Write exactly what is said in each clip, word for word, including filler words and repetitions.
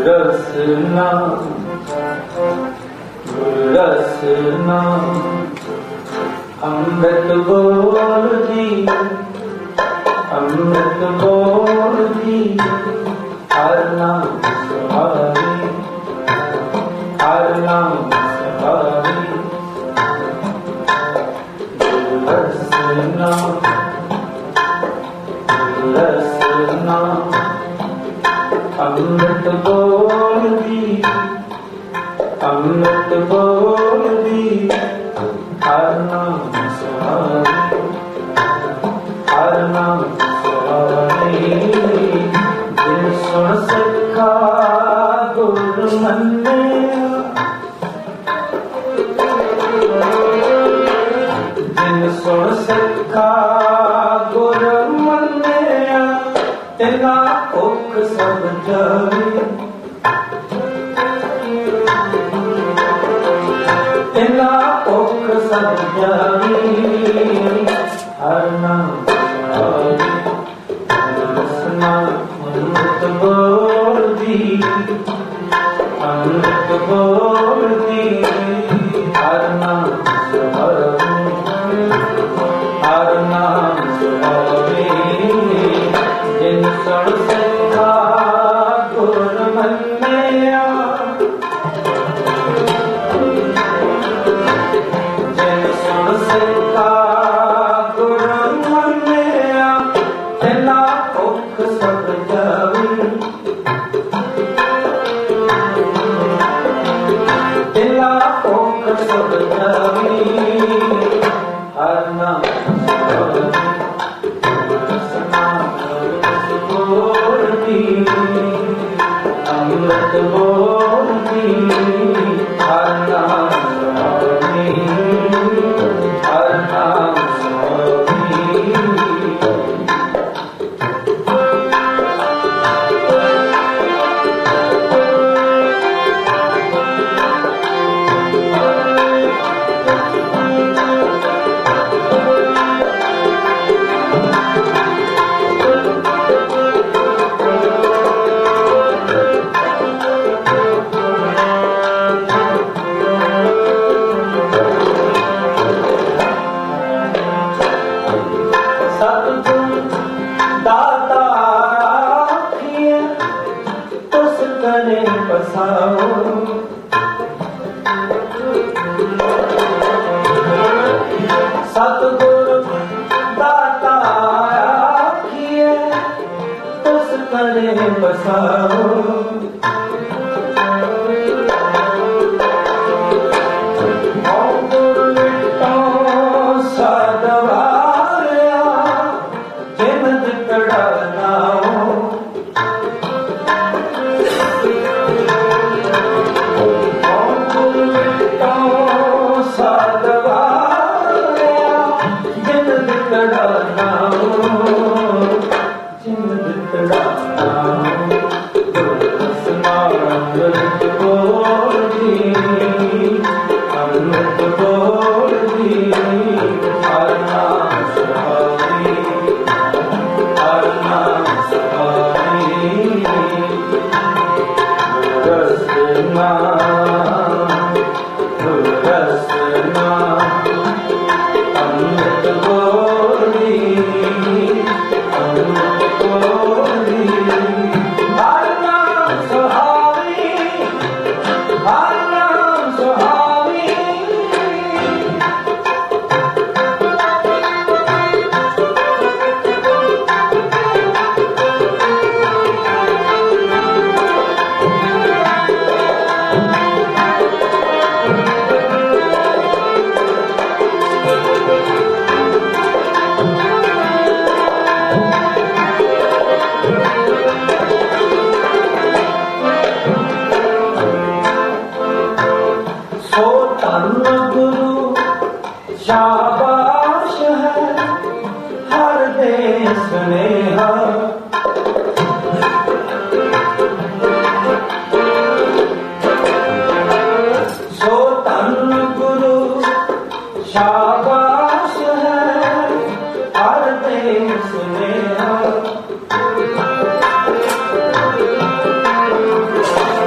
रसना रसना अमृत बोल दी अमृत बोल दी हर नाम सहारी हर नाम सहारी रसना रसना अमृत बोल दी अमृत बोल दी हर नाम सहारी हर नाम सहारी जिन सुन सिखा गुरु मन्या जिन सुन सिखा गुरु मन्या तेना औख सब जावे तेना औख सब जावे हर नाम सहारी रसना अमृत बोल दी अमृत बोल दी हर नाम सहारी हर नाम सहारी जिन सुन सिखा गुर मन्या जिन सुन सिखा गुर मन्या तेना औख सब जावे तेना औख सब जावे हर नाम अमृत बोल दी हर नाम सहारी हर नाम सहारी सतगुर दाता आखिए तुस करे बसाओ शाबाश है हर देश स्नेहा सो तन गुरु शाबाश है हर देश स्नेहा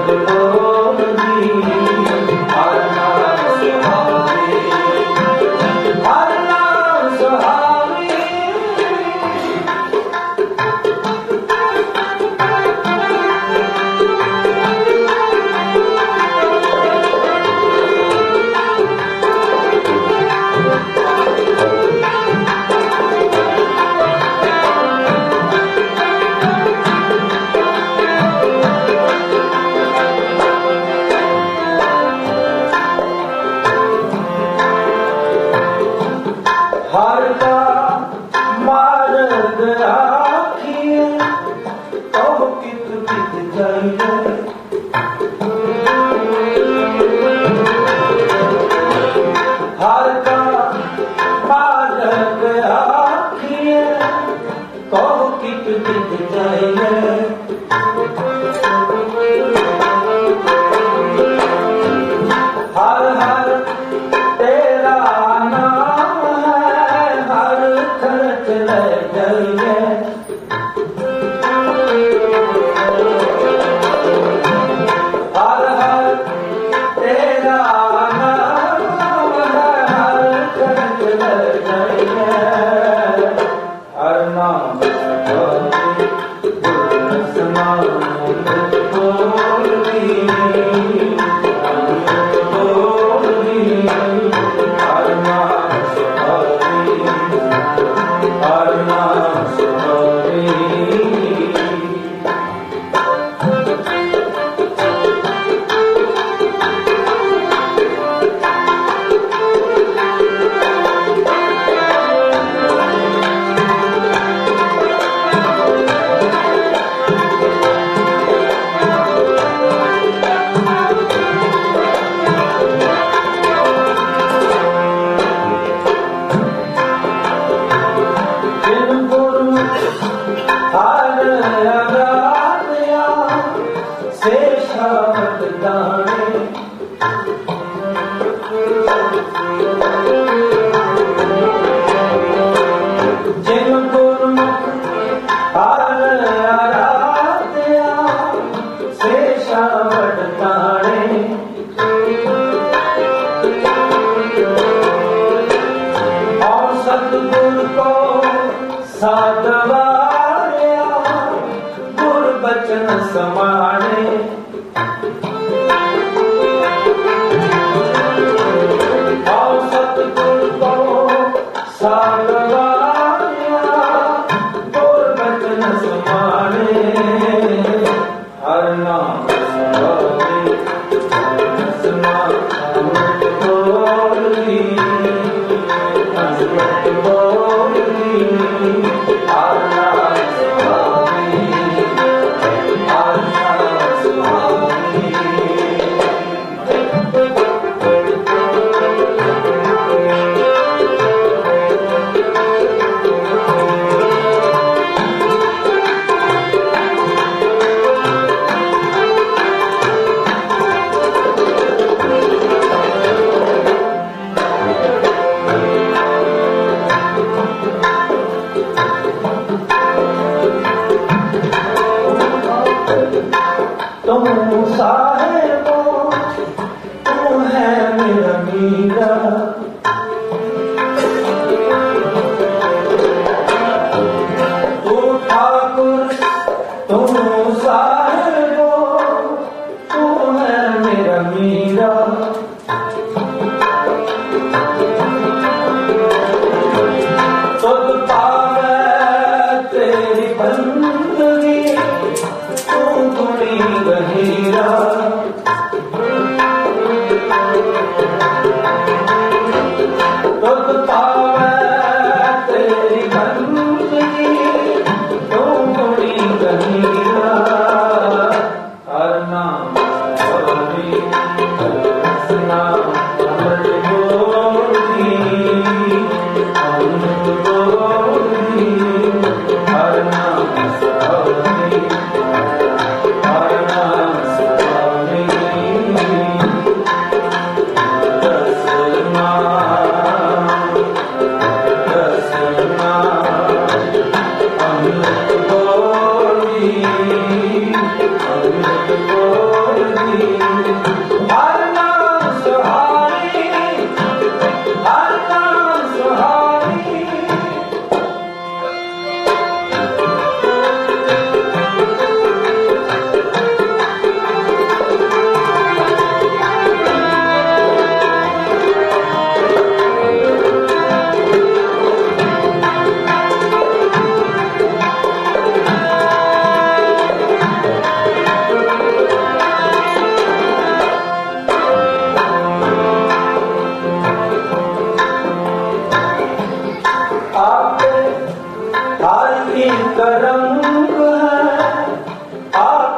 Thank you.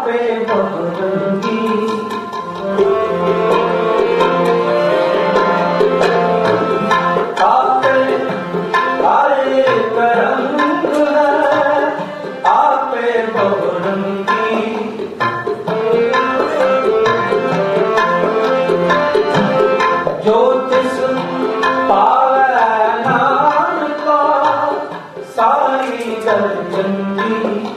आपे बहुरंगी आपे हरे रंग है आपे बहुरंगी जो जिस पावे नाम का साई दर्जनी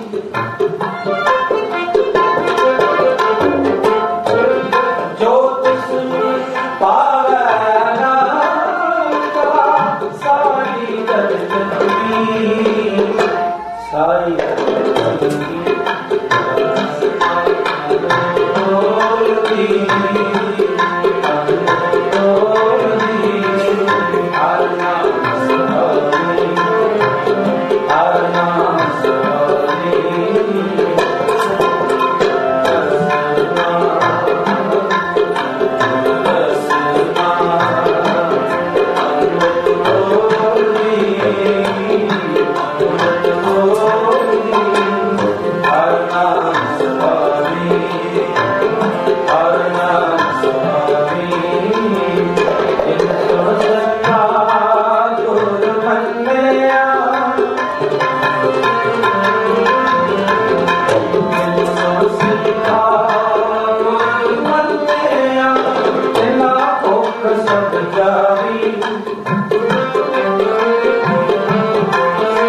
जो जिस पावे नाम का साई दर्जनी साई दर्जनी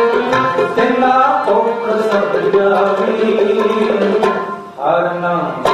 हर नाम